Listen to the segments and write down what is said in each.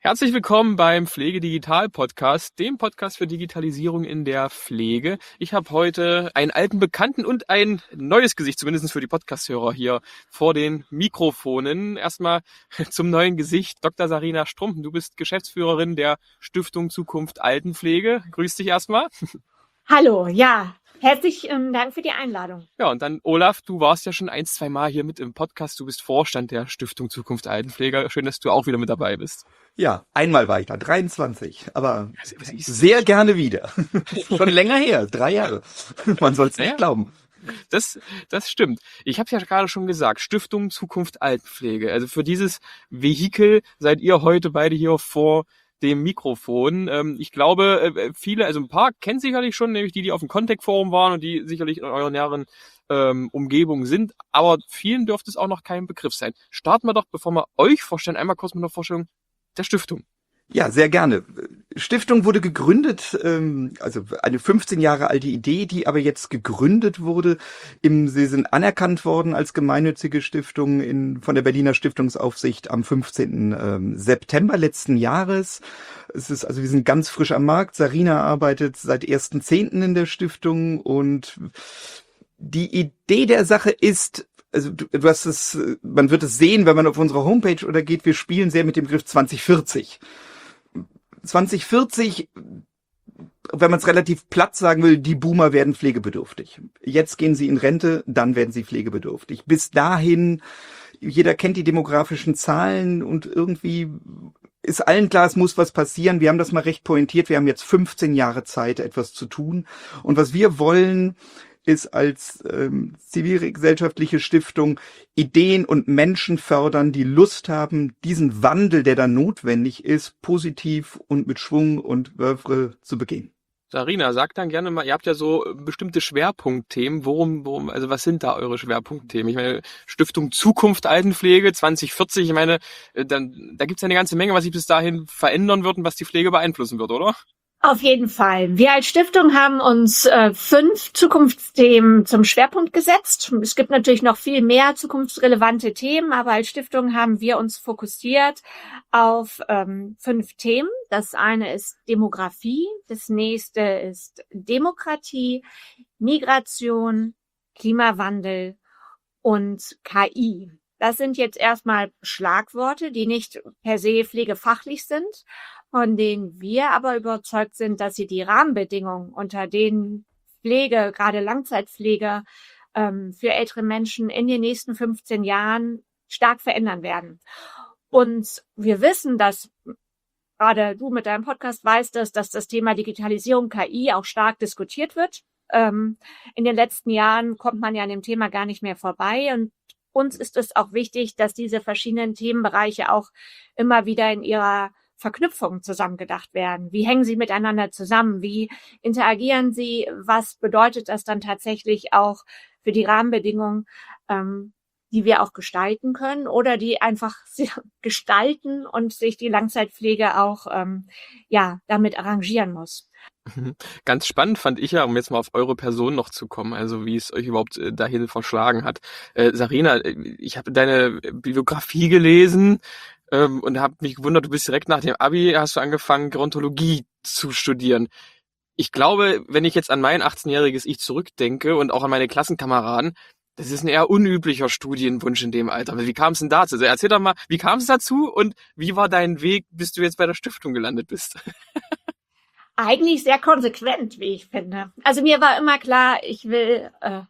Herzlich willkommen beim Pflegedigital-Podcast, dem Podcast für Digitalisierung in der Pflege. Ich habe heute einen alten Bekannten und ein neues Gesicht, zumindest für die Podcast-Hörer hier vor den Mikrofonen. Erstmal zum neuen Gesicht, Dr. Sarina Strumpen. Du bist Geschäftsführerin der Stiftung Zukunft Altenpflege. Grüß dich erstmal. Hallo, ja, herzlichen Dank für die Einladung. Ja, und dann Olaf, du warst ja schon 1-2 Mal hier mit im Podcast. Du bist Vorstand der Stiftung Zukunft Altenpflege. Schön, dass du auch wieder mit dabei bist. Ja, einmal war ich da, 23, aber sehr gerne wieder. Schon länger her, 3 Jahre. Man soll es nicht glauben. Das stimmt. Ich habe es ja gerade schon gesagt, Stiftung Zukunft Altenpflege. Also für dieses Vehikel seid ihr heute beide hier vor dem Mikrofon. Ich glaube, viele, also ein paar kennen sicherlich schon, nämlich die auf dem Contact-Forum waren und die sicherlich in eurer näheren Umgebung sind, aber vielen dürfte es auch noch kein Begriff sein. Starten wir doch, bevor wir euch vorstellen, einmal kurz mit einer Vorstellung der Stiftung. Ja, sehr gerne. Stiftung wurde gegründet, also eine 15 Jahre alte Idee, die aber jetzt gegründet wurde. Sie sind anerkannt worden als gemeinnützige Stiftung von der Berliner Stiftungsaufsicht am 15. September letzten Jahres. Wir sind ganz frisch am Markt. Sarina arbeitet seit 1.10. in der Stiftung und die Idee der Sache ist, also du hast es, man wird es sehen, wenn man auf unsere Homepage oder geht, wir spielen sehr mit dem Begriff 2040. 2040, wenn man es relativ platt sagen will, die Boomer werden pflegebedürftig. Jetzt gehen sie in Rente, dann werden sie pflegebedürftig. Bis dahin, jeder kennt die demografischen Zahlen und irgendwie ist allen klar, es muss was passieren. Wir haben das mal recht pointiert. Wir haben jetzt 15 Jahre Zeit, etwas zu tun. Und was wir wollen, ist als zivilgesellschaftliche Stiftung Ideen und Menschen fördern, die Lust haben, diesen Wandel, der da notwendig ist, positiv und mit Schwung und Wörfre zu begehen. Sarina, sagt dann gerne mal, ihr habt ja so bestimmte Schwerpunktthemen. Worum, also was sind da eure Schwerpunktthemen? Ich meine, Stiftung Zukunft Altenpflege 2040, ich meine, da gibt's ja eine ganze Menge, was sich bis dahin verändern wird und was die Pflege beeinflussen wird, oder? Auf jeden Fall. Wir als Stiftung haben uns 5 Zukunftsthemen zum Schwerpunkt gesetzt. Es gibt natürlich noch viel mehr zukunftsrelevante Themen, aber als Stiftung haben wir uns fokussiert auf 5 Themen. Das eine ist Demografie, das nächste ist Demokratie, Migration, Klimawandel und KI. Das sind jetzt erstmal Schlagworte, die nicht per se pflegefachlich sind, von denen wir aber überzeugt sind, dass sie die Rahmenbedingungen, unter denen Pflege, gerade Langzeitpflege, für ältere Menschen in den nächsten 15 Jahren stark verändern werden. Und wir wissen, dass gerade du mit deinem Podcast weißt, dass das Thema Digitalisierung, KI auch stark diskutiert wird. In den letzten Jahren kommt man ja an dem Thema gar nicht mehr vorbei. Und uns ist es auch wichtig, dass diese verschiedenen Themenbereiche auch immer wieder in ihrer Verknüpfungen zusammengedacht werden. Wie hängen sie miteinander zusammen? Wie interagieren sie? Was bedeutet das dann tatsächlich auch für die Rahmenbedingungen, die wir auch gestalten können oder die einfach gestalten und sich die Langzeitpflege auch damit arrangieren muss? Ganz spannend fand ich ja, um jetzt mal auf eure Person noch zu kommen, also wie es euch überhaupt dahin verschlagen hat. Sarina, ich habe deine Biografie gelesen und habe mich gewundert, du bist direkt nach dem Abi, hast du angefangen, Gerontologie zu studieren. Ich glaube, wenn ich jetzt an mein 18-jähriges Ich zurückdenke und auch an meine Klassenkameraden, das ist ein eher unüblicher Studienwunsch in dem Alter. Wie kam es denn dazu? Also erzähl doch mal, wie kam es dazu und wie war dein Weg, bis du jetzt bei der Stiftung gelandet bist? Eigentlich sehr konsequent, wie ich finde. Also mir war immer klar, ich will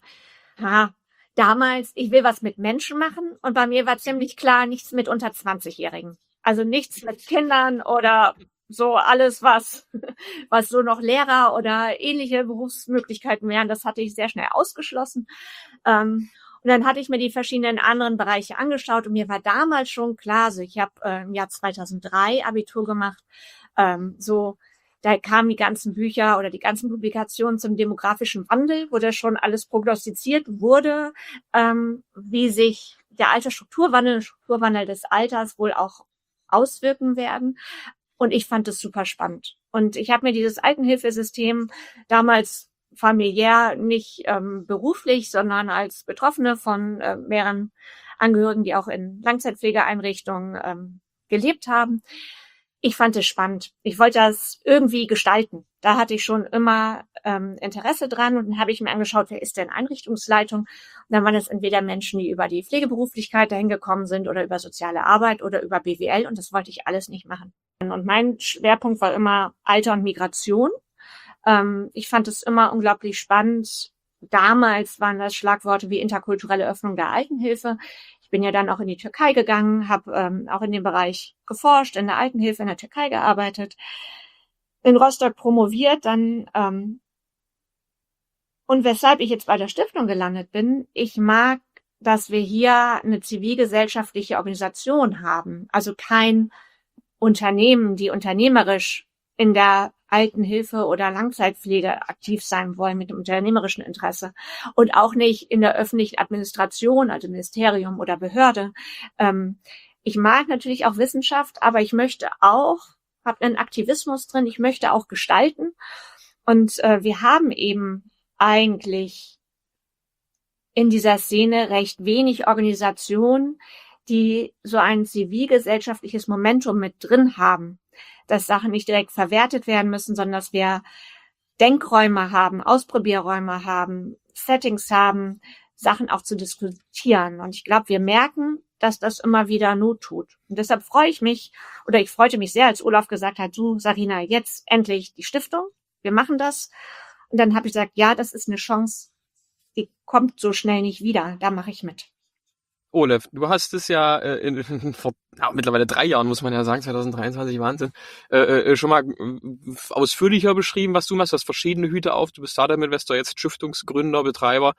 ich will was mit Menschen machen und bei mir war ziemlich klar, nichts mit unter 20-Jährigen. Also nichts mit Kindern oder so alles, was so noch Lehrer oder ähnliche Berufsmöglichkeiten wären, das hatte ich sehr schnell ausgeschlossen. Und dann hatte ich mir die verschiedenen anderen Bereiche angeschaut und mir war damals schon klar, also ich habe im Jahr 2003 Abitur gemacht, da kamen die ganzen Bücher oder die ganzen Publikationen zum demografischen Wandel, wo das schon alles prognostiziert wurde, wie sich der Strukturwandel des Alters wohl auch auswirken werden. Und ich fand das super spannend. Und ich habe mir dieses Altenhilfesystem damals familiär nicht beruflich, sondern als Betroffene von mehreren Angehörigen, die auch in Langzeitpflegeeinrichtungen gelebt haben, Ich fand es spannend. Ich wollte das irgendwie gestalten. Da hatte ich schon immer Interesse dran und dann habe ich mir angeschaut, wer ist denn Einrichtungsleitung? Und dann waren es entweder Menschen, die über die Pflegeberuflichkeit dahin gekommen sind oder über soziale Arbeit oder über BWL und das wollte ich alles nicht machen. Und mein Schwerpunkt war immer Alter und Migration. Ich fand es immer unglaublich spannend. Damals waren das Schlagworte wie interkulturelle Öffnung der Altenhilfe. Ich bin ja dann auch in die Türkei gegangen, habe auch in dem Bereich geforscht, in der Altenhilfe in der Türkei gearbeitet, in Rostock promoviert, dann und weshalb ich jetzt bei der Stiftung gelandet bin, ich mag, dass wir hier eine zivilgesellschaftliche Organisation haben, also kein Unternehmen, die unternehmerisch in der Altenhilfe oder Langzeitpflege aktiv sein wollen mit dem unternehmerischen Interesse und auch nicht in der öffentlichen Administration, also Ministerium oder Behörde. Ich mag natürlich auch Wissenschaft, aber ich möchte auch, habe einen Aktivismus drin, ich möchte auch gestalten und wir haben eben eigentlich in dieser Szene recht wenig Organisationen, die so ein zivilgesellschaftliches Momentum mit drin haben, dass Sachen nicht direkt verwertet werden müssen, sondern dass wir Denkräume haben, Ausprobierräume haben, Settings haben, Sachen auch zu diskutieren. Und ich glaube, wir merken, dass das immer wieder Not tut. Und deshalb freue ich mich, oder ich freute mich sehr, als Olaf gesagt hat, du, Sarina, jetzt endlich die Stiftung, wir machen das. Und dann habe ich gesagt, ja, das ist eine Chance, die kommt so schnell nicht wieder, da mache ich mit. Olaf, du hast es ja vor mittlerweile 3 Jahren, muss man ja sagen, 2023, Wahnsinn, schon mal ausführlicher beschrieben, was du machst. Du hast verschiedene Hüte auf. Du bist Startup-Investor, jetzt Stiftungsgründer, Betreiber.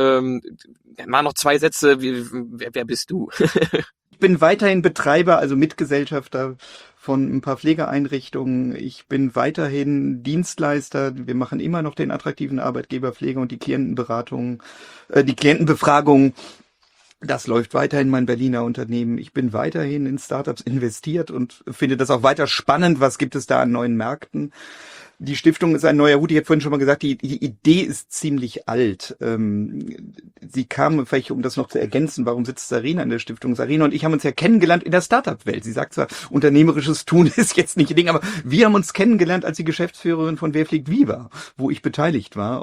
Mal noch 2 Sätze. Wer bist du? Ich bin weiterhin Betreiber, also Mitgesellschafter von ein paar Pflegeeinrichtungen. Ich bin weiterhin Dienstleister. Wir machen immer noch den attraktiven Arbeitgeberpflege und die Klientenberatung, die Klientenbefragung. Das läuft weiterhin mein Berliner Unternehmen. Ich bin weiterhin in Startups investiert und finde das auch weiter spannend. Was gibt es da an neuen Märkten? Die Stiftung ist ein neuer Hut. Ich habe vorhin schon mal gesagt, die Idee ist ziemlich alt. Sie kam, vielleicht um das noch zu ergänzen, warum sitzt Sarina in der Stiftung? Sarina und ich haben uns ja kennengelernt in der Startup-Welt. Sie sagt zwar, unternehmerisches Tun ist jetzt nicht ihr Ding, aber wir haben uns kennengelernt als die Geschäftsführerin von Wer fliegt Viva, wo ich beteiligt war.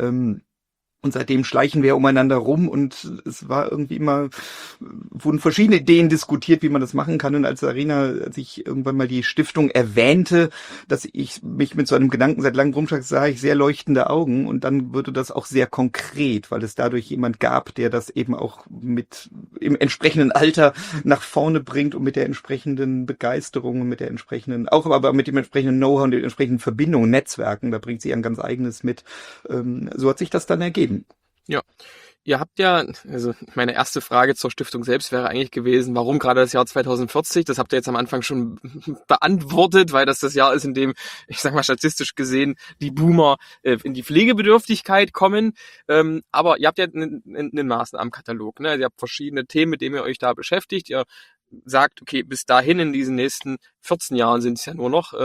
Und seitdem schleichen wir umeinander rum und es war irgendwie immer, wurden verschiedene Ideen diskutiert, wie man das machen kann. Und als ich irgendwann mal die Stiftung erwähnte, dass ich mich mit so einem Gedanken seit langem rumschlage, sah ich sehr leuchtende Augen und dann wurde das auch sehr konkret, weil es dadurch jemand gab, der das eben auch mit im entsprechenden Alter nach vorne bringt und mit der entsprechenden Begeisterung und mit der entsprechenden, auch aber mit dem entsprechenden Know-how und den entsprechenden Verbindungen, Netzwerken, da bringt sie ein ganz eigenes mit. So hat sich das dann ergeben. Ja, ihr habt ja, also meine erste Frage zur Stiftung selbst wäre eigentlich gewesen, warum gerade das Jahr 2040? Das habt ihr jetzt am Anfang schon beantwortet, weil das Jahr ist, in dem, ich sag mal statistisch gesehen, die Boomer in die Pflegebedürftigkeit kommen. Aber ihr habt ja einen Maßnahmenkatalog, ne? Ihr habt verschiedene Themen, mit denen ihr euch da beschäftigt. Ihr sagt, okay, bis dahin in diesen nächsten 14 Jahren sind es ja nur noch,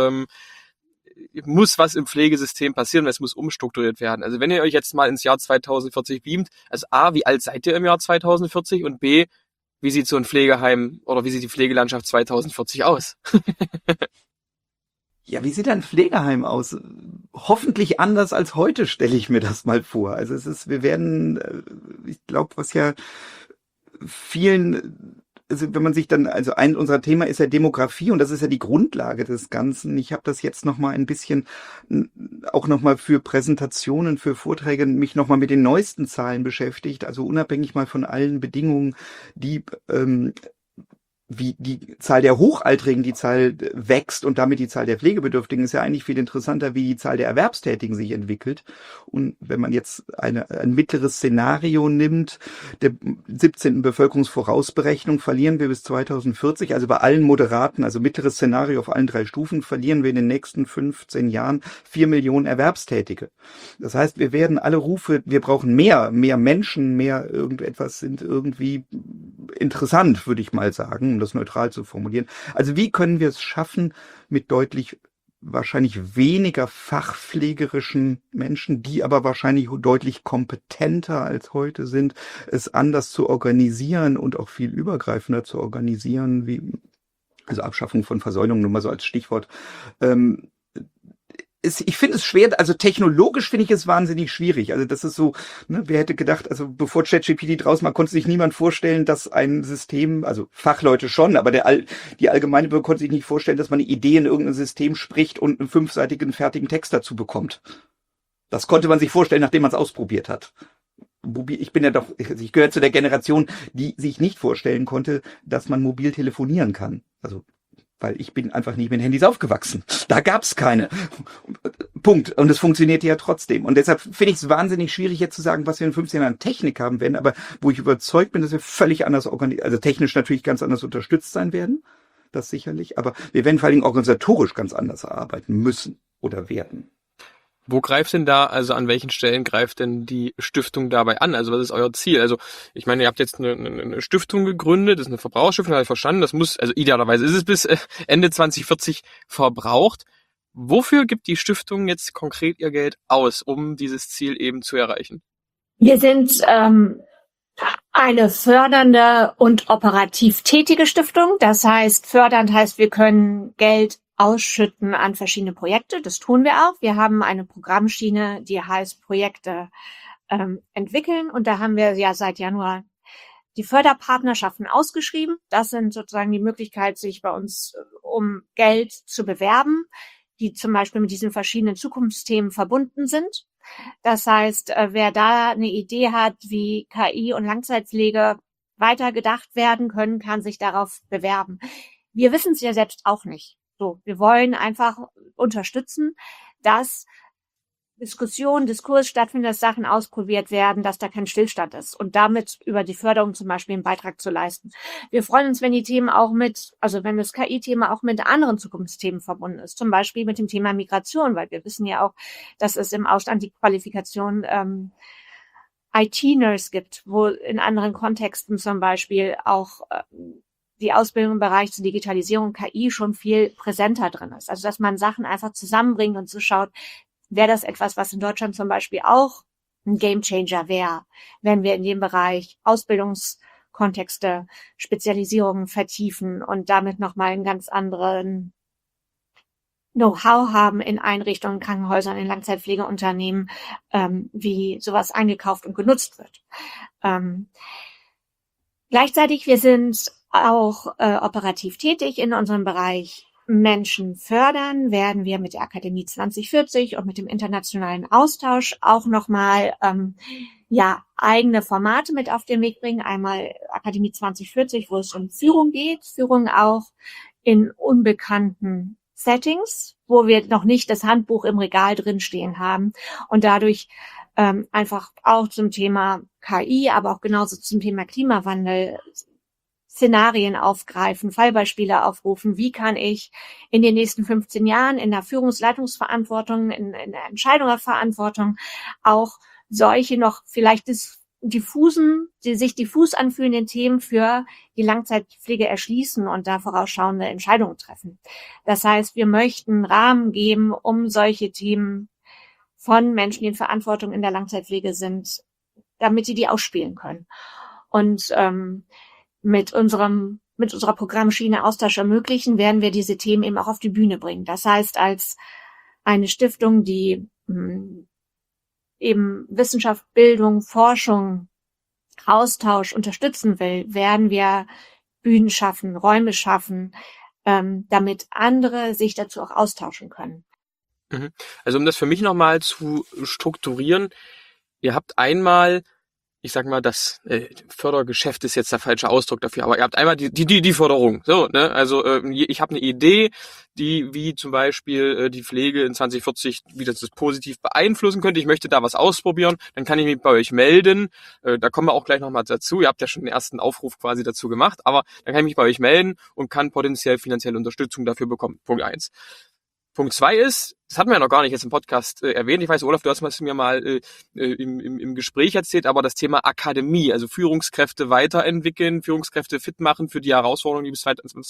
muss was im Pflegesystem passieren, es muss umstrukturiert werden. Also wenn ihr euch jetzt mal ins Jahr 2040 beamt, also A, wie alt seid ihr im Jahr 2040 und B, wie sieht so ein Pflegeheim oder wie sieht die Pflegelandschaft 2040 aus? Ja, wie sieht ein Pflegeheim aus? Hoffentlich anders als heute, stelle ich mir das mal vor. Also wir werden, ich glaube, was ja vielen, also wenn man sich dann, also ein unserer Thema ist ja Demografie und das ist ja die Grundlage des Ganzen. Ich habe das jetzt noch mal ein bisschen, auch noch mal für Präsentationen, für Vorträge mich noch mal mit den neuesten Zahlen beschäftigt. Also unabhängig mal von allen Bedingungen, die wie die Zahl der Hochaltrigen, die Zahl wächst und damit die Zahl der Pflegebedürftigen, ist ja eigentlich viel interessanter, wie die Zahl der Erwerbstätigen sich entwickelt. Und wenn man jetzt ein mittleres Szenario nimmt, der 17. Bevölkerungsvorausberechnung, verlieren wir bis 2040, also bei allen moderaten, also mittleres Szenario auf allen 3 Stufen, verlieren wir in den nächsten 15 Jahren 4 Millionen Erwerbstätige. Das heißt, wir werden alle Rufe, wir brauchen mehr Menschen, mehr irgendetwas sind irgendwie interessant, würde ich mal sagen, um das neutral zu formulieren. Also wie können wir es schaffen, mit deutlich wahrscheinlich weniger fachpflegerischen Menschen, die aber wahrscheinlich deutlich kompetenter als heute sind, es anders zu organisieren und auch viel übergreifender zu organisieren, wie Also Abschaffung von Versäumung, nur mal so als Stichwort. Ich finde es schwer, also technologisch finde ich es wahnsinnig schwierig. Also das ist so, ne, wer hätte gedacht, also bevor ChatGPT draußen war, konnte sich niemand vorstellen, dass ein System, also Fachleute schon, aber die allgemeine Bürger konnte sich nicht vorstellen, dass man eine Idee in irgendein System spricht und einen 5-seitigen fertigen Text dazu bekommt. Das konnte man sich vorstellen, nachdem man es ausprobiert hat. Ich bin ja doch, ich gehöre zu der Generation, die sich nicht vorstellen konnte, dass man mobil telefonieren kann. Also weil ich bin einfach nicht mit Handys aufgewachsen. Da gab's keine. Punkt. Und es funktionierte ja trotzdem. Und deshalb finde ich es wahnsinnig schwierig, jetzt zu sagen, was wir in 15 Jahren Technik haben werden, aber wo ich überzeugt bin, dass wir völlig anders also technisch natürlich ganz anders unterstützt sein werden. Das sicherlich. Aber wir werden vor allen Dingen organisatorisch ganz anders arbeiten müssen oder werden. Wo greift denn da, also an welchen Stellen greift denn die Stiftung dabei an? Also was ist euer Ziel? Also ich meine, ihr habt jetzt eine Stiftung gegründet, das ist eine Verbraucherstiftung, habe ich verstanden. Das muss, also idealerweise ist es bis Ende 2040 verbraucht. Wofür gibt die Stiftung jetzt konkret ihr Geld aus, um dieses Ziel eben zu erreichen? Wir sind eine fördernde und operativ tätige Stiftung. Das heißt, fördernd heißt, wir können Geld ausschütten an verschiedene Projekte. Das tun wir auch. Wir haben eine Programmschiene, die heißt Projekte entwickeln. Und da haben wir ja seit Januar die Förderpartnerschaften ausgeschrieben. Das sind sozusagen die Möglichkeit, sich bei uns um Geld zu bewerben, die zum Beispiel mit diesen verschiedenen Zukunftsthemen verbunden sind. Das heißt, wer da eine Idee hat, wie KI und Langzeitpflege weitergedacht werden können, kann sich darauf bewerben. Wir wissen es ja selbst auch nicht. So, wir wollen einfach unterstützen, dass Diskurs stattfindet, dass Sachen ausprobiert werden, dass da kein Stillstand ist und damit über die Förderung zum Beispiel einen Beitrag zu leisten. Wir freuen uns, wenn die Themen auch wenn das KI-Thema auch mit anderen Zukunftsthemen verbunden ist, zum Beispiel mit dem Thema Migration, weil wir wissen ja auch, dass es im Ausland die Qualifikation IT-Nurse gibt, wo in anderen Kontexten zum Beispiel auch die Ausbildung im Bereich zur Digitalisierung KI schon viel präsenter drin ist. Also dass man Sachen einfach zusammenbringt und so schaut, wäre das etwas, was in Deutschland zum Beispiel auch ein Gamechanger wäre, wenn wir in dem Bereich Ausbildungskontexte, Spezialisierungen vertiefen und damit nochmal einen ganz anderen Know-how haben in Einrichtungen, Krankenhäusern, in Langzeitpflegeunternehmen, wie sowas eingekauft und genutzt wird. Gleichzeitig, wir sind auch operativ tätig in unserem Bereich Menschen fördern, werden wir mit der Akademie 2040 und mit dem internationalen Austausch auch nochmal eigene Formate mit auf den Weg bringen. Einmal Akademie 2040, wo es um Führung geht, Führung auch in unbekannten Settings, wo wir noch nicht das Handbuch im Regal drinstehen haben und dadurch einfach auch zum Thema KI, aber auch genauso zum Thema Klimawandel Szenarien aufgreifen, Fallbeispiele aufrufen. Wie kann ich in den nächsten 15 Jahren in der Führungsleitungsverantwortung, in der Entscheidungsverantwortung auch solche noch vielleicht die sich diffus anfühlenden Themen für die Langzeitpflege erschließen und da vorausschauende Entscheidungen treffen. Das heißt, wir möchten Rahmen geben, um solche Themen von Menschen, die in Verantwortung in der Langzeitpflege sind, damit sie die ausspielen können. Und mit unserer Programmschiene Austausch ermöglichen, werden wir diese Themen eben auch auf die Bühne bringen. Das heißt, als eine Stiftung, die eben Wissenschaft, Bildung, Forschung, Austausch unterstützen will, werden wir Bühnen schaffen, Räume schaffen, damit andere sich dazu auch austauschen können. Also um das für mich nochmal zu strukturieren, ihr habt einmal, ich sag mal, das Fördergeschäft ist jetzt der falsche Ausdruck dafür, aber ihr habt einmal die Förderung. So, ne? Also ich habe eine Idee, wie zum Beispiel die Pflege in 2040, wie das positiv beeinflussen könnte. Ich möchte da was ausprobieren, dann kann ich mich bei euch melden. Da kommen wir auch gleich nochmal dazu. Ihr habt ja schon den ersten Aufruf quasi dazu gemacht, aber dann kann ich mich bei euch melden und kann potenziell finanzielle Unterstützung dafür bekommen. Punkt 1. Punkt 2 ist, das hatten wir ja noch gar nicht jetzt im Podcast erwähnt, ich weiß, Olaf, du hast es mir mal im Gespräch erzählt, aber das Thema Akademie, also Führungskräfte weiterentwickeln, Führungskräfte fit machen für die Herausforderungen, die bis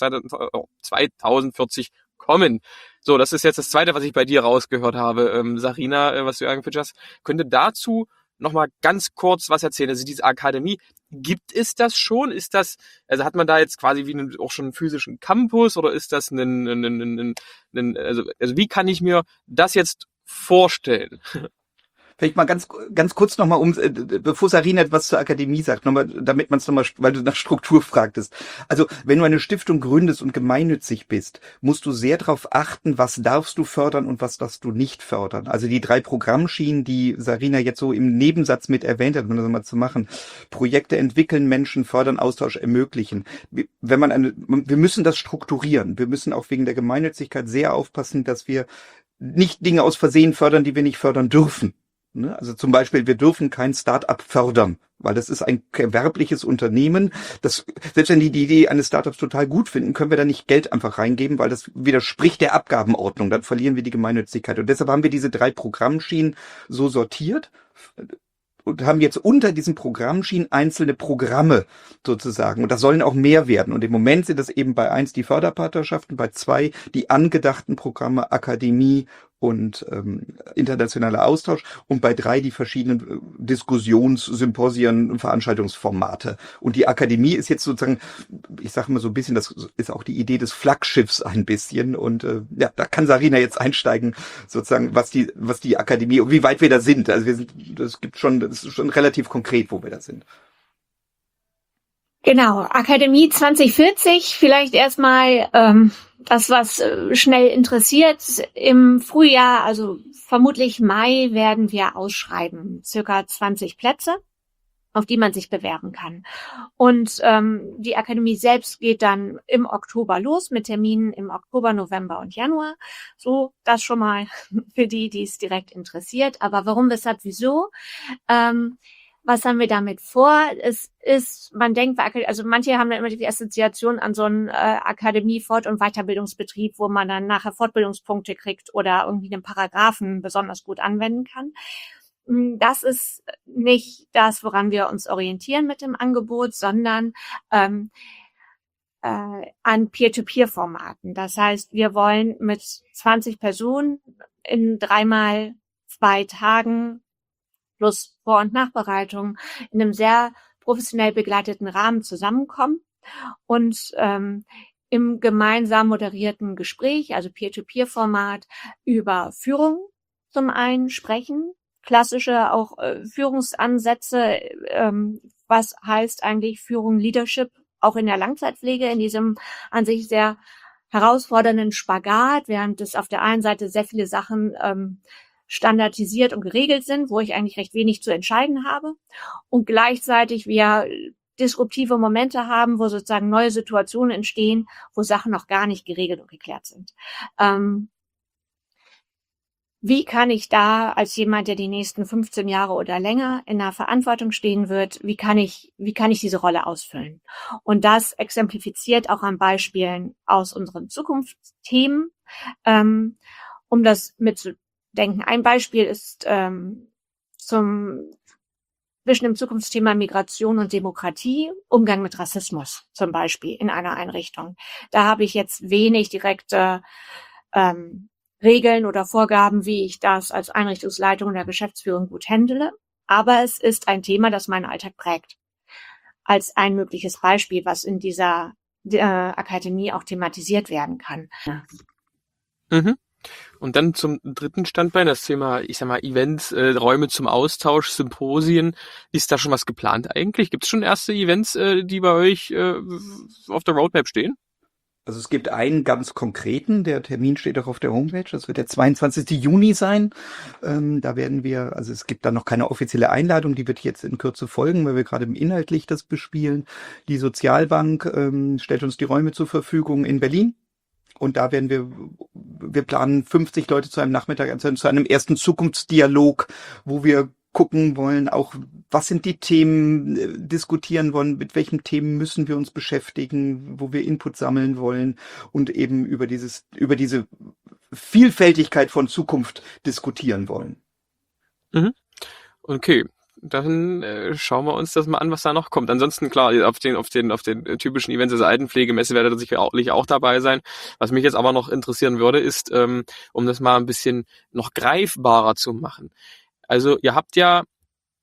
2040 kommen. So, das ist jetzt das Zweite, was ich bei dir rausgehört habe. Sarina, was du angeführt hast, könnte dazu nochmal ganz kurz was erzählen. Also diese Akademie, gibt es das schon? Ist das, also hat man da jetzt quasi wie auch schon einen physischen Campus oder ist das also wie kann ich mir das jetzt vorstellen? Vielleicht mal ganz kurz nochmal, bevor Sarina etwas zur Akademie sagt, nochmal, damit man es nochmal, weil du nach Struktur fragtest. Also, wenn du eine Stiftung gründest und gemeinnützig bist, musst du sehr darauf achten, was darfst du fördern und was darfst du nicht fördern. Also die 3 Programmschienen, die Sarina jetzt so im Nebensatz mit erwähnt hat, um das mal zu machen. Projekte entwickeln, Menschen fördern, Austausch ermöglichen. Wir müssen das strukturieren. Wir müssen auch wegen der Gemeinnützigkeit sehr aufpassen, dass wir nicht Dinge aus Versehen fördern, die wir nicht fördern dürfen. Also zum Beispiel, wir dürfen kein Start-up fördern, weil das ist ein gewerbliches Unternehmen. Selbst wenn die Idee eines Startups total gut finden, können wir da nicht Geld einfach reingeben, weil das widerspricht der Abgabenordnung. Dann verlieren wir die Gemeinnützigkeit. Und deshalb haben wir diese 3 Programmschienen so sortiert und haben jetzt unter diesen Programmschienen einzelne Programme sozusagen. Und das sollen auch mehr werden. Und im Moment sind das eben bei 1 die Förderpartnerschaften, bei 2 die angedachten Programme Akademie und internationaler Austausch und bei 3 die verschiedenen Diskussionssymposien und Veranstaltungsformate. Und die Akademie ist jetzt sozusagen, ich sage mal so ein bisschen, das ist auch die Idee des Flaggschiffs ein bisschen. Und da kann Sarina jetzt einsteigen, sozusagen, was die Akademie und wie weit wir da sind. Also das ist schon relativ konkret, wo wir da sind. Genau, Akademie 2040, vielleicht erstmal das, was schnell interessiert. Im Frühjahr, also vermutlich Mai, werden wir ausschreiben, circa 20 Plätze, auf die man sich bewerben kann. Und die Akademie selbst geht dann im Oktober los, mit Terminen im Oktober, November und Januar. So, das schon mal für die es direkt interessiert. Aber warum, weshalb, wieso? Was haben wir damit vor? Es ist, man denkt, also manche haben dann immer die Assoziation an so einen Akademie-Fort- und Weiterbildungsbetrieb, wo man dann nachher Fortbildungspunkte kriegt oder irgendwie einen Paragraphen besonders gut anwenden kann. Das ist nicht das, woran wir uns orientieren mit dem Angebot, sondern an Peer-to-Peer-Formaten. Das heißt, wir wollen mit 20 Personen in 3x2 Tagen plus Vor- und Nachbereitung in einem sehr professionell begleiteten Rahmen zusammenkommen und im gemeinsam moderierten Gespräch, also Peer-to-Peer-Format, über Führung zum einen sprechen, klassische auch Führungsansätze, was heißt eigentlich Führung, Leadership, auch in der Langzeitpflege, in diesem an sich sehr herausfordernden Spagat, während es auf der einen Seite sehr viele Sachen standardisiert und geregelt sind, wo ich eigentlich recht wenig zu entscheiden habe und gleichzeitig wir disruptive Momente haben, wo sozusagen neue Situationen entstehen, wo Sachen noch gar nicht geregelt und geklärt sind. Wie kann ich da als jemand, der die nächsten 15 Jahre oder länger in der Verantwortung stehen wird, wie kann ich diese Rolle ausfüllen? Und das exemplifiziert auch an Beispielen aus unseren Zukunftsthemen, um das mitzudenken. Ein Beispiel ist zwischen dem Zukunftsthema Migration und Demokratie, Umgang mit Rassismus zum Beispiel in einer Einrichtung. Da habe ich jetzt wenig direkte Regeln oder Vorgaben, wie ich das als Einrichtungsleitung oder Geschäftsführung gut handle. Aber es ist ein Thema, das meinen Alltag prägt. Als ein mögliches Beispiel, was in dieser Akademie auch thematisiert werden kann. Mhm. Und dann zum dritten Standbein, das Thema, ich sag mal, Events, Räume zum Austausch, Symposien. Ist da schon was geplant eigentlich? Gibt es schon erste Events, die bei euch auf der Roadmap stehen? Also es gibt einen ganz konkreten, der Termin steht auch auf der Homepage, das wird der 22. Juni sein. Da werden wir, also es gibt da noch keine offizielle Einladung, die wird jetzt in Kürze folgen, weil wir gerade inhaltlich das bespielen. Die Sozialbank stellt uns die Räume zur Verfügung in Berlin. Und da werden wir planen 50 Leute zu einem Nachmittag, also zu einem ersten Zukunftsdialog, wo wir gucken wollen, auch was sind die Themen, diskutieren wollen, mit welchen Themen müssen wir uns beschäftigen, wo wir Input sammeln wollen und eben über diese Vielfältigkeit von Zukunft diskutieren wollen. Mhm. Okay. Dann schauen wir uns das mal an, was da noch kommt. Ansonsten, klar, auf den typischen Events, also Altenpflegemesse werde sicherlich auch dabei sein. Was mich jetzt aber noch interessieren würde, ist, um das mal ein bisschen noch greifbarer zu machen. Also ihr habt ja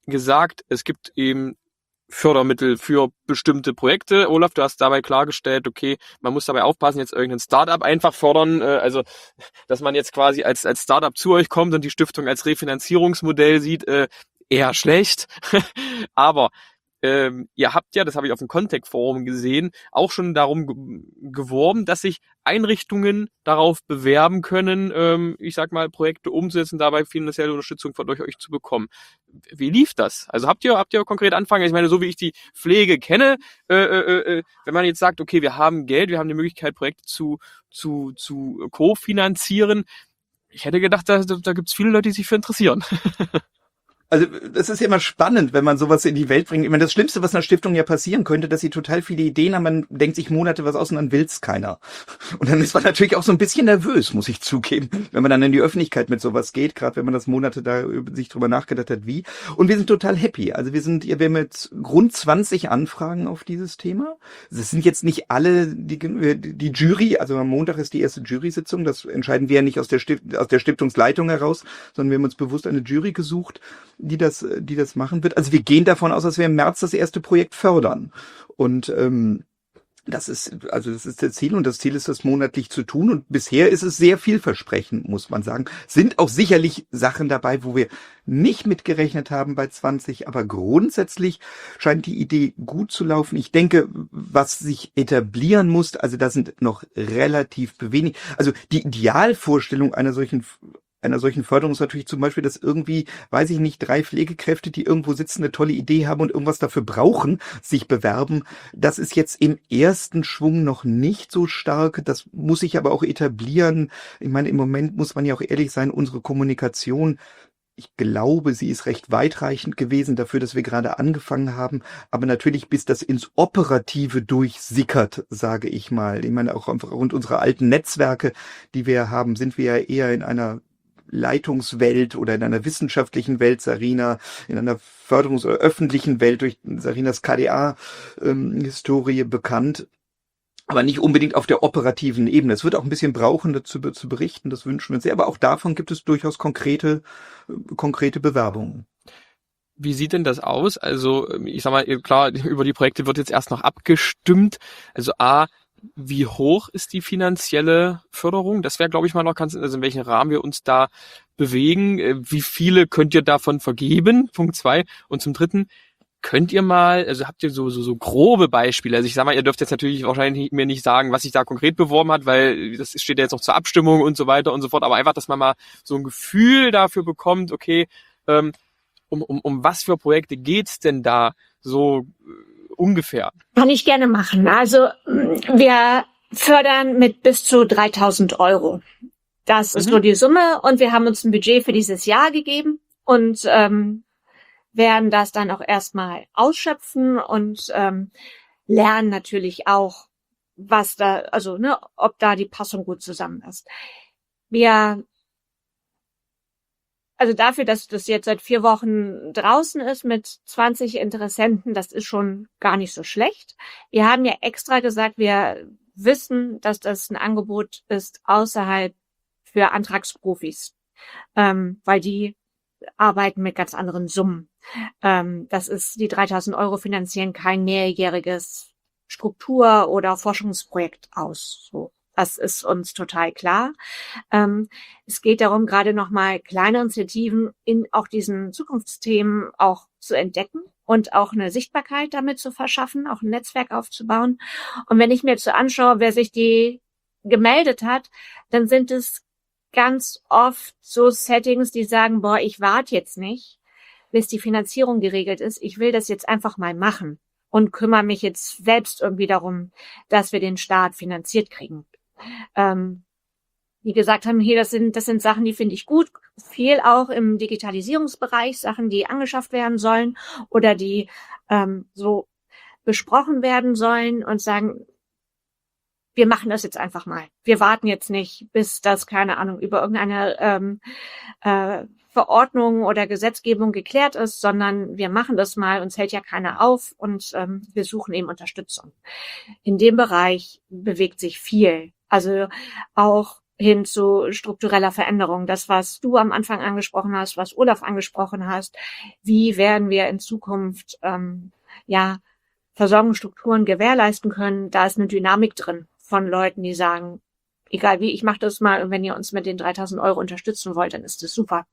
gesagt, es gibt eben Fördermittel für bestimmte Projekte. Olaf, du hast dabei klargestellt, okay, man muss dabei aufpassen, jetzt irgendein Startup einfach fördern, also dass man jetzt quasi als Startup zu euch kommt und die Stiftung als Refinanzierungsmodell sieht, eher schlecht. Aber ihr habt ja, das habe ich auf dem Contact-Forum gesehen, auch schon darum geworben, dass sich Einrichtungen darauf bewerben können, ich sag mal, Projekte umzusetzen, dabei finanzielle Unterstützung von euch zu bekommen. Wie lief das? Also habt ihr konkret anfangen? Ich meine, so wie ich die Pflege kenne, wenn man jetzt sagt, okay, wir haben Geld, wir haben die Möglichkeit, Projekte zu kofinanzieren. Ich hätte gedacht, da gibt's viele Leute, die sich für interessieren. Also das ist ja immer spannend, wenn man sowas in die Welt bringt. Ich meine, das Schlimmste, was einer Stiftung ja passieren könnte, dass sie total viele Ideen haben, man denkt sich Monate was aus und dann will's keiner. Und dann ist man natürlich auch so ein bisschen nervös, muss ich zugeben, wenn man dann in die Öffentlichkeit mit sowas geht, gerade wenn man das Monate da sich drüber nachgedacht hat, wie. Und wir sind total happy. Also wir haben jetzt rund 20 Anfragen auf dieses Thema. Es sind jetzt nicht alle die Jury, also am Montag ist die erste Jury-Sitzung, das entscheiden wir ja nicht aus der Stiftungsleitung heraus, sondern wir haben uns bewusst eine Jury gesucht, die das machen wird. Also wir gehen davon aus, dass wir im März das erste Projekt fördern. Und das ist das Ziel und das Ziel ist, das monatlich zu tun. Und bisher ist es sehr vielversprechend, muss man sagen. Sind auch sicherlich Sachen dabei, wo wir nicht mitgerechnet haben bei 20, aber grundsätzlich scheint die Idee gut zu laufen. Ich denke, was sich etablieren muss, also da sind noch relativ wenig. Also die Idealvorstellung einer solchen Förderung ist natürlich zum Beispiel, dass irgendwie, weiß ich nicht, 3 Pflegekräfte, die irgendwo sitzen, eine tolle Idee haben und irgendwas dafür brauchen, sich bewerben. Das ist jetzt im ersten Schwung noch nicht so stark. Das muss sich aber auch etablieren. Ich meine, im Moment muss man ja auch ehrlich sein, unsere Kommunikation, ich glaube, sie ist recht weitreichend gewesen dafür, dass wir gerade angefangen haben. Aber natürlich, bis das ins Operative durchsickert, sage ich mal. Ich meine, auch rund unsere alten Netzwerke, die wir haben, sind wir ja eher in einer Leitungswelt oder in einer wissenschaftlichen Welt, Sarina, in einer Förderungs- oder öffentlichen Welt durch Sarinas KDA-Historie bekannt, aber nicht unbedingt auf der operativen Ebene. Es wird auch ein bisschen brauchen, dazu zu berichten, das wünschen wir uns sehr, aber auch davon gibt es durchaus konkrete Bewerbungen. Wie sieht denn das aus? Also ich sag mal, klar, über die Projekte wird jetzt erst noch abgestimmt. Also wie hoch ist die finanzielle Förderung? Das wäre, glaube ich, mal noch ganz, also in welchem Rahmen wir uns da bewegen. Wie viele könnt ihr davon vergeben? Punkt 2. Und zum Dritten, könnt ihr mal, also habt ihr so grobe Beispiele? Also ich sag mal, ihr dürft jetzt natürlich wahrscheinlich mir nicht sagen, was sich da konkret beworben hat, weil das steht ja jetzt noch zur Abstimmung und so weiter und so fort. Aber einfach, dass man mal so ein Gefühl dafür bekommt, okay, um was für Projekte geht's denn da so ungefähr? Kann ich gerne machen. Also wir fördern mit bis zu 3.000 Euro. Das ist nur die Summe und wir haben uns ein Budget für dieses Jahr gegeben und werden das dann auch erstmal ausschöpfen und lernen natürlich auch, was da, also ob da die Passung gut zusammen ist. Also dafür, dass das jetzt seit 4 Wochen draußen ist mit 20 Interessenten, das ist schon gar nicht so schlecht. Wir haben ja extra gesagt, wir wissen, dass das ein Angebot ist außerhalb für Antragsprofis, weil die arbeiten mit ganz anderen Summen. Das ist, die 3.000 Euro finanzieren kein mehrjähriges Struktur- oder Forschungsprojekt aus. So. Das ist uns total klar. Es geht darum, gerade nochmal kleine Initiativen in auch diesen Zukunftsthemen auch zu entdecken und auch eine Sichtbarkeit damit zu verschaffen, auch ein Netzwerk aufzubauen. Und wenn ich mir jetzt so anschaue, wer sich die gemeldet hat, dann sind es ganz oft so Settings, die sagen, boah, ich warte jetzt nicht, bis die Finanzierung geregelt ist. Ich will das jetzt einfach mal machen und kümmere mich jetzt selbst irgendwie darum, dass wir den Staat finanziert kriegen. Die gesagt haben, hier, das sind Sachen, die finde ich gut. Viel auch im Digitalisierungsbereich, Sachen, die angeschafft werden sollen oder die so besprochen werden sollen und sagen, wir machen das jetzt einfach mal. Wir warten jetzt nicht, bis das, keine Ahnung, über irgendeine Verordnung oder Gesetzgebung geklärt ist, sondern wir machen das mal, uns hält ja keiner auf und wir suchen eben Unterstützung. In dem Bereich bewegt sich viel. Also auch hin zu struktureller Veränderung. Das, was du am Anfang angesprochen hast, was Olaf angesprochen hast, wie werden wir in Zukunft Versorgungsstrukturen gewährleisten können, da ist eine Dynamik drin von Leuten, die sagen, egal wie, ich mache das mal und wenn ihr uns mit den 3.000 € unterstützen wollt, dann ist das super.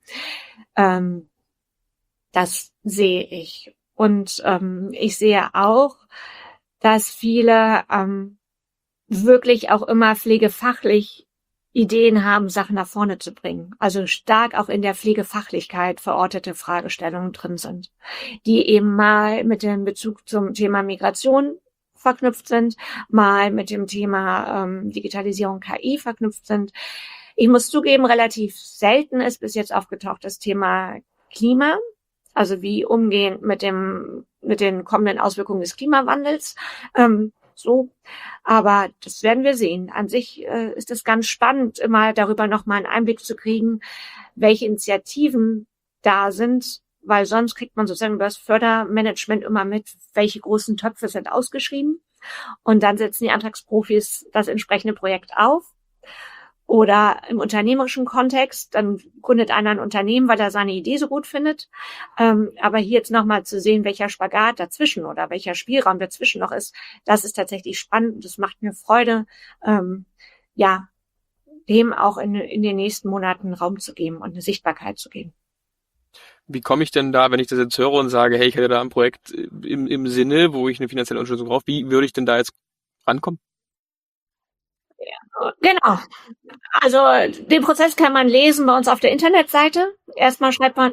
Das sehe ich. Und ich sehe auch, dass viele wirklich auch immer pflegefachlich Ideen haben, Sachen nach vorne zu bringen. Also stark auch in der Pflegefachlichkeit verortete Fragestellungen drin sind, die eben mal mit dem Bezug zum Thema Migration verknüpft sind, mal mit dem Thema Digitalisierung, KI verknüpft sind. Ich muss zugeben, relativ selten ist bis jetzt aufgetaucht das Thema Klima, also wie umgehen mit den kommenden Auswirkungen des Klimawandels. Aber das werden wir sehen. An sich ist es ganz spannend, immer darüber nochmal einen Einblick zu kriegen, welche Initiativen da sind, weil sonst kriegt man sozusagen über das Fördermanagement immer mit, welche großen Töpfe sind ausgeschrieben. Und dann setzen die Antragsprofis das entsprechende Projekt auf. Oder im unternehmerischen Kontext, dann gründet einer ein Unternehmen, weil er seine Idee so gut findet. Aber hier jetzt nochmal zu sehen, welcher Spagat dazwischen oder welcher Spielraum dazwischen noch ist, das ist tatsächlich spannend. Das macht mir Freude, dem auch in den nächsten Monaten Raum zu geben und eine Sichtbarkeit zu geben. Wie komme ich denn da, wenn ich das jetzt höre und sage, hey, ich hätte da ein Projekt im Sinne, wo ich eine finanzielle Unterstützung brauche, wie würde ich denn da jetzt rankommen? Genau. Also den Prozess kann man lesen bei uns auf der Internetseite. Erstmal schreibt man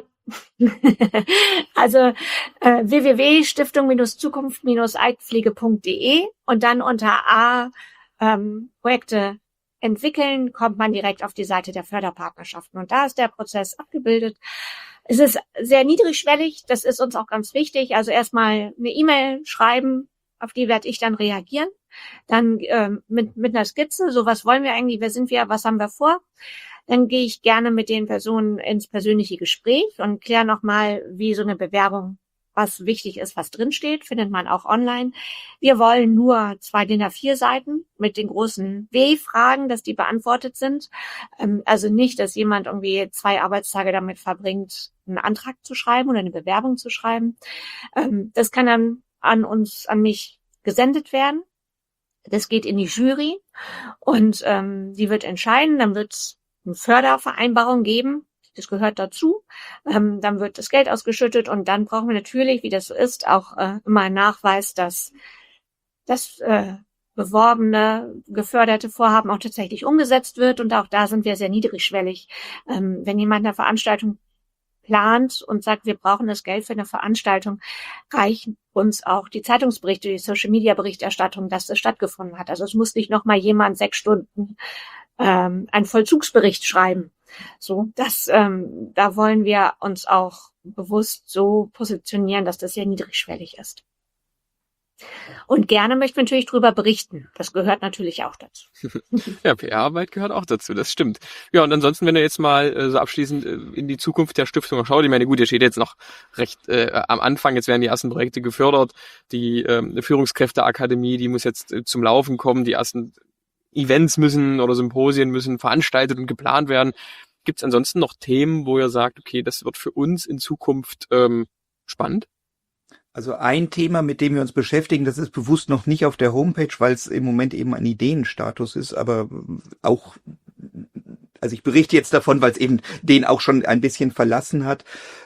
www.stiftung-zukunft-altenpflege.de und dann unter Projekte entwickeln kommt man direkt auf die Seite der Förderpartnerschaften. Und da ist der Prozess abgebildet. Es ist sehr niedrigschwellig, das ist uns auch ganz wichtig. Also erstmal eine E-Mail schreiben, auf die werde ich dann reagieren. Dann mit einer Skizze, so was wollen wir eigentlich, wer sind wir, was haben wir vor. Dann gehe ich gerne mit den Personen ins persönliche Gespräch und kläre nochmal, wie so eine Bewerbung, was wichtig ist, was drinsteht, findet man auch online. Wir wollen nur 2 DIN A4 Seiten mit den großen W-Fragen, dass die beantwortet sind. Also nicht, dass jemand irgendwie 2 Arbeitstage damit verbringt, einen Antrag zu schreiben oder eine Bewerbung zu schreiben. Das kann dann an mich gesendet werden. Das geht in die Jury und die wird entscheiden. Dann wird es eine Fördervereinbarung geben. Das gehört dazu. Dann wird das Geld ausgeschüttet und dann brauchen wir natürlich, wie das so ist, auch immer einen Nachweis, dass das beworbene, geförderte Vorhaben auch tatsächlich umgesetzt wird. Und auch da sind wir sehr niedrigschwellig. Wenn jemand eine Veranstaltung plant und sagt, wir brauchen das Geld für eine Veranstaltung, reichen uns auch die Zeitungsberichte, die Social-Media-Berichterstattung, dass das stattgefunden hat. Also es muss nicht nochmal jemand 6 Stunden einen Vollzugsbericht schreiben. So, da wollen wir uns auch bewusst so positionieren, dass das sehr niedrigschwellig ist. Und gerne möchten wir natürlich drüber berichten. Das gehört natürlich auch dazu. Ja, PR-Arbeit gehört auch dazu, das stimmt. Ja, und ansonsten, wenn ihr jetzt mal so abschließend in die Zukunft der Stiftung schaut, ich meine, gut, ihr steht jetzt noch recht am Anfang, jetzt werden die ersten Projekte gefördert, die Führungskräfteakademie, die muss jetzt zum Laufen kommen, die ersten Events müssen oder Symposien müssen veranstaltet und geplant werden. Gibt es ansonsten noch Themen, wo ihr sagt, okay, das wird für uns in Zukunft spannend? Also ein Thema, mit dem wir uns beschäftigen, das ist bewusst noch nicht auf der Homepage, weil es im Moment eben ein Ideenstatus ist, aber auch, also ich berichte jetzt davon, weil es eben den auch schon ein bisschen verlassen hat.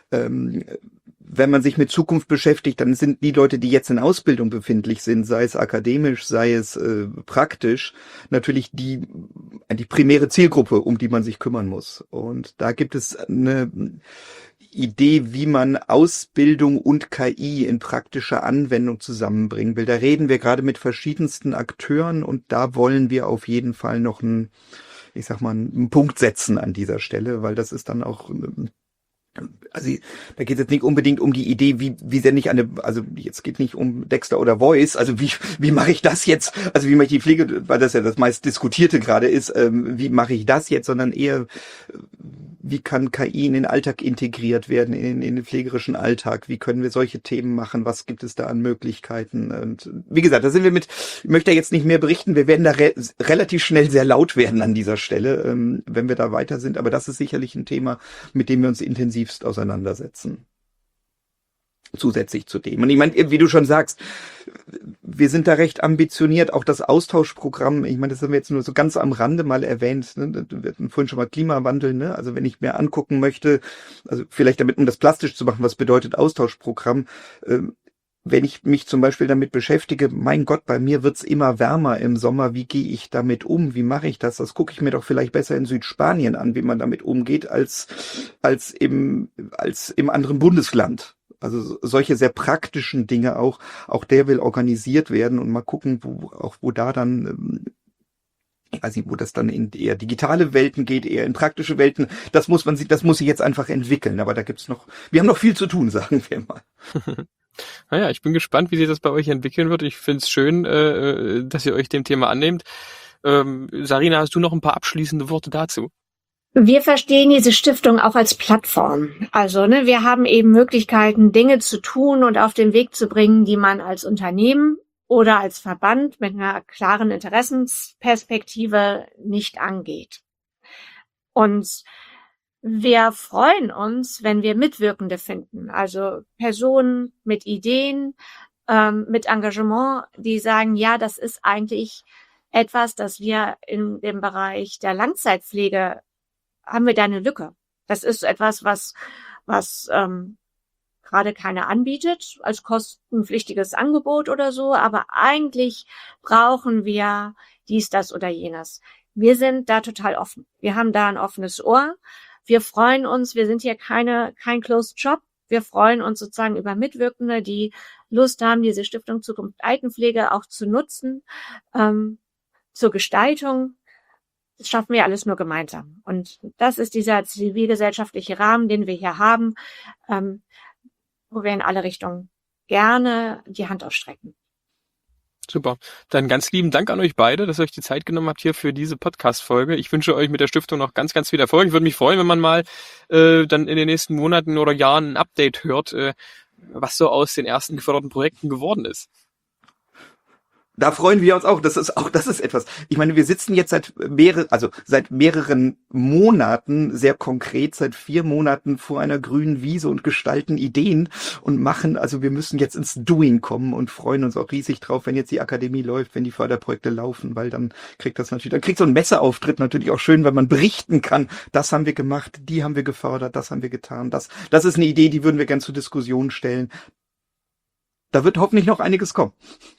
Wenn man sich mit Zukunft beschäftigt, dann sind die Leute, die jetzt in Ausbildung befindlich sind, sei es akademisch, sei es praktisch, natürlich die primäre Zielgruppe, um die man sich kümmern muss. Und da gibt es eine Idee, wie man Ausbildung und KI in praktischer Anwendung zusammenbringen will. Da reden wir gerade mit verschiedensten Akteuren und da wollen wir auf jeden Fall noch einen Punkt setzen an dieser Stelle, weil das ist dann auch, also da geht es jetzt nicht unbedingt um die Idee, wie sende ich jetzt geht nicht um Dexter oder Voice, also wie mache ich das jetzt, also wie mache ich die Pflege, weil das ja das meist diskutierte gerade ist, wie mache ich das jetzt, sondern eher, wie kann KI in den Alltag integriert werden, in den pflegerischen Alltag, wie können wir solche Themen machen, was gibt es da an Möglichkeiten. Und wie gesagt, da sind wir ich möchte ja jetzt nicht mehr berichten, wir werden da relativ schnell sehr laut werden an dieser Stelle, wenn wir da weiter sind, aber das ist sicherlich ein Thema, mit dem wir uns intensivst auseinandersetzen. Zusätzlich zu dem. Und ich meine, wie du schon sagst, wir sind da recht ambitioniert. Auch das Austauschprogramm, ich meine, das haben wir jetzt nur so ganz am Rande mal erwähnt. Ne? Wir hatten vorhin schon mal Klimawandel. Ne? Also wenn ich mir angucken möchte, also vielleicht damit, um das plastisch zu machen, was bedeutet Austauschprogramm, wenn ich mich zum Beispiel damit beschäftige, mein Gott, bei mir wird's immer wärmer im Sommer, wie gehe ich damit um, wie mache ich das? Das gucke ich mir doch vielleicht besser in Südspanien an, wie man damit umgeht, als im anderen Bundesland. Also solche sehr praktischen Dinge auch der will organisiert werden und mal gucken, wo da dann, ich weiß nicht, wo das dann in eher digitale Welten geht, eher in praktische Welten. Das muss sich jetzt einfach entwickeln. Aber wir haben noch viel zu tun, sagen wir mal. Naja, ich bin gespannt, wie sich das bei euch entwickeln wird. Ich finde es schön, dass ihr euch dem Thema annehmt. Sarina, hast du noch ein paar abschließende Worte dazu? Wir verstehen diese Stiftung auch als Plattform. Also, wir haben eben Möglichkeiten, Dinge zu tun und auf den Weg zu bringen, die man als Unternehmen oder als Verband mit einer klaren Interessensperspektive nicht angeht. Und wir freuen uns, wenn wir Mitwirkende finden, also Personen mit Ideen, mit Engagement, die sagen, ja, das ist eigentlich etwas, das wir in dem Bereich der Langzeitpflege haben wir da eine Lücke. Das ist etwas, was gerade keiner anbietet als kostenpflichtiges Angebot oder so, aber eigentlich brauchen wir dies, das oder jenes. Wir sind da total offen. Wir haben da ein offenes Ohr. Wir freuen uns, wir sind hier kein Closed Shop. Wir freuen uns sozusagen über Mitwirkende, die Lust haben, diese Stiftung Zukunft Altenpflege auch zu nutzen, zur Gestaltung. Das schaffen wir alles nur gemeinsam. Und das ist dieser zivilgesellschaftliche Rahmen, den wir hier haben, wo wir in alle Richtungen gerne die Hand ausstrecken. Super. Dann ganz lieben Dank an euch beide, dass ihr euch die Zeit genommen habt hier für diese Podcast-Folge. Ich wünsche euch mit der Stiftung noch ganz, ganz viel Erfolg. Ich würde mich freuen, wenn man mal dann in den nächsten Monaten oder Jahren ein Update hört, was so aus den ersten geförderten Projekten geworden ist. Da freuen wir uns auch. Das ist etwas. Ich meine, wir sitzen jetzt seit mehreren Monaten, sehr konkret seit 4 Monaten vor einer grünen Wiese und gestalten Ideen und wir müssen jetzt ins Doing kommen und freuen uns auch riesig drauf, wenn jetzt die Akademie läuft, wenn die Förderprojekte laufen, weil dann kriegt so ein Messeauftritt natürlich auch schön, weil man berichten kann, das haben wir gemacht, die haben wir gefördert, das haben wir getan, das ist eine Idee, die würden wir gern zur Diskussion stellen. Da wird hoffentlich noch einiges kommen.